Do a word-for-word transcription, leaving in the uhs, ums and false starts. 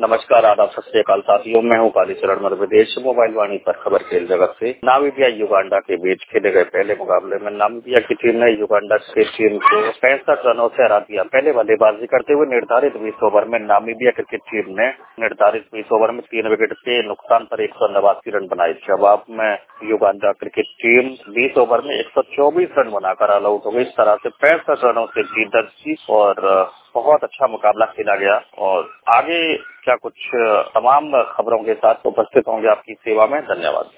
नमस्कार, आदाब, सत श्री अकाल साथियों। मैं हूं कालीचरण मध्य प्रदेश मोबाइल वाणी पर खबर खेल जगत से। नामीबिया युगांडा के बीच खेले गए पहले मुकाबले में नामीबिया की टीम ने युगांडा की टीम को पैंसठ रनों से हरा दिया। पहले बल्लेबाजी करते हुए निर्धारित बीस ओवर में नामीबिया क्रिकेट टीम ने निर्धारित बीस ओवर में तीन विकेट के नुकसान पर एक सौ नवासी रन बनाए। जवाब में युगांडा क्रिकेट टीम बीस ओवर में एक सौ चौबीस रन बनाकर ऑल आउट हो गई। इस तरह से पैंसठ रनों से जीत दर्ज की और बहुत अच्छा मुकाबला खेला गया। और आगे क्या कुछ तमाम खबरों के साथ उपस्थित होंगे आपकी सेवा में। धन्यवाद।